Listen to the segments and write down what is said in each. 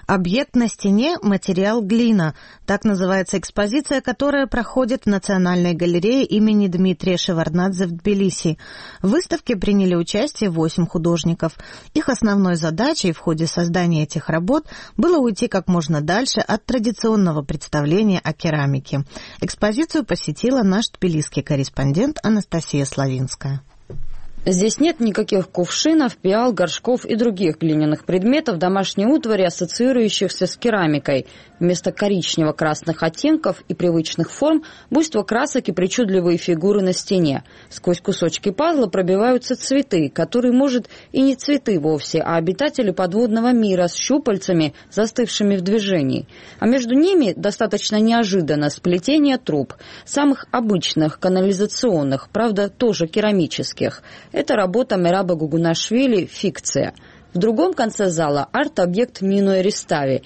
Объект на стене – материал глина. Так называется экспозиция, которая проходит в Национальной галерее имени Дмитрия Шеварднадзе в Тбилиси. В выставке приняли участие 8 художников. Их основной задачей в ходе создания этих работ было уйти как можно дальше от традиционного представления о керамике. Экспозицию посетила наш тбилисский корреспондент Анастасия Славинская. Здесь нет никаких кувшинов, пиал, горшков и других глиняных предметов домашней утвари, ассоциирующихся с керамикой. Вместо коричнево-красных оттенков и привычных форм буйство красок и причудливые фигуры на стене. Сквозь кусочки пазла пробиваются цветы, которые, может, и не цветы вовсе, а обитатели подводного мира с щупальцами, застывшими в движении. А между ними достаточно неожиданно сплетение труб, самых обычных, канализационных, правда, тоже керамических. Это работа Мераба Гугунашвили «Фикция». В другом конце зала арт-объект Нино Эристави.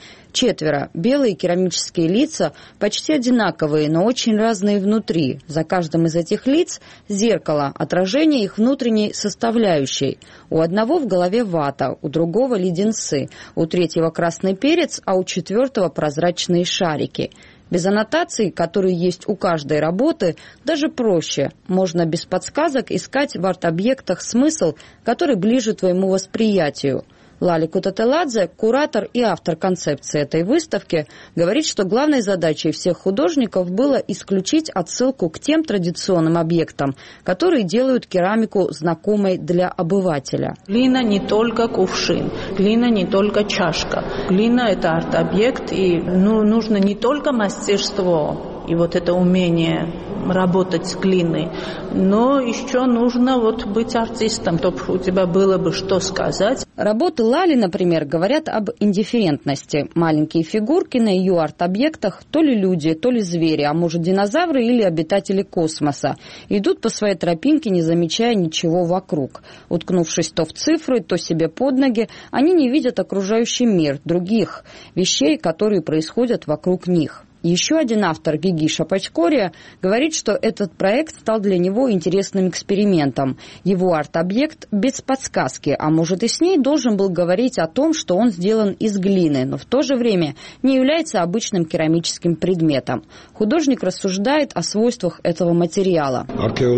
4 белые керамические лица, почти одинаковые, но очень разные внутри. За каждым из этих лиц зеркало, отражение их внутренней составляющей. У одного в голове вата, у другого леденцы, у третьего красный перец, а у 4-го прозрачные шарики. Без аннотаций, которые есть у каждой работы, даже проще. Можно без подсказок искать в арт-объектах смысл, который ближе твоему восприятию. Лали Кутателадзе, куратор и автор концепции этой выставки, говорит, что главной задачей всех художников было исключить отсылку к тем традиционным объектам, которые делают керамику знакомой для обывателя. Глина не только кувшин, глина не только чашка. Глина – это арт-объект, и нужно не только мастерство и вот это умение работать с глиной, но еще нужно быть артистом, чтобы у тебя было бы что сказать. Работы Лали, например, говорят об индифферентности. Маленькие фигурки на ее арт-объектах то ли люди, то ли звери, а может динозавры или обитатели космоса. Идут по своей тропинке, не замечая ничего вокруг. Уткнувшись то в цифры, то себе под ноги, они не видят окружающий мир, других вещей, которые происходят вокруг них. Еще один автор, Гигиша Пачкория, говорит, что этот проект стал для него интересным экспериментом. Его арт-объект без подсказки, а может и с ней, должен был говорить о том, что он сделан из глины, но в то же время не является обычным керамическим предметом. Художник рассуждает о свойствах этого материала.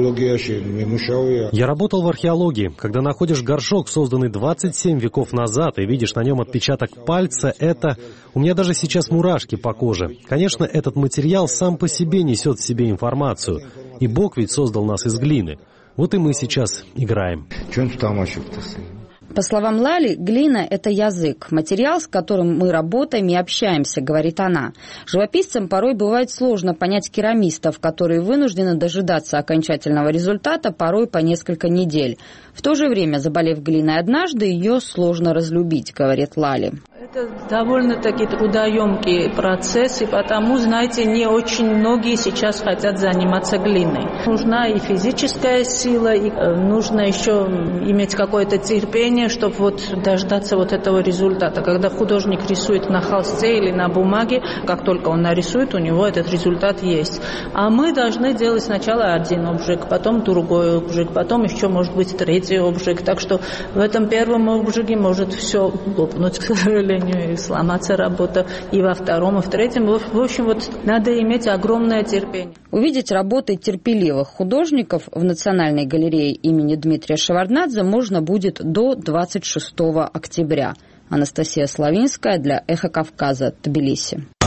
Я работал в археологии. Когда находишь горшок, созданный 27 веков назад, и видишь на нем отпечаток пальца, это... У меня даже сейчас мурашки по коже. Конечно, этот материал сам по себе несет в себе информацию. И Бог ведь создал нас из глины. Вот и мы сейчас играем. По словам Лали, глина – это язык, материал, с которым мы работаем и общаемся, говорит она. Живописцам порой бывает сложно понять керамистов, которые вынуждены дожидаться окончательного результата, порой по несколько недель. В то же время, заболев глиной однажды, ее сложно разлюбить, говорит Лали. Это довольно-таки трудоемкий процесс, и потому, знаете, не очень многие сейчас хотят заниматься глиной. Нужна и физическая сила, и нужно еще иметь какое-то терпение, чтобы дождаться этого результата. Когда художник рисует на холсте или на бумаге, как только он нарисует, у него этот результат есть. А мы должны делать сначала один обжиг, потом другой обжиг, потом еще, может быть, третий обжиг. Так что в этом первом обжиге может все лопнуть, к сожалению, и сломаться работа, и во втором, и в третьем. В общем, надо иметь огромное терпение. Увидеть работы терпеливых художников в Национальной галерее имени Дмитрия Шеварднадзе можно будет до 26 октября. Анастасия Славинская для «Эхо Кавказа», Тбилиси.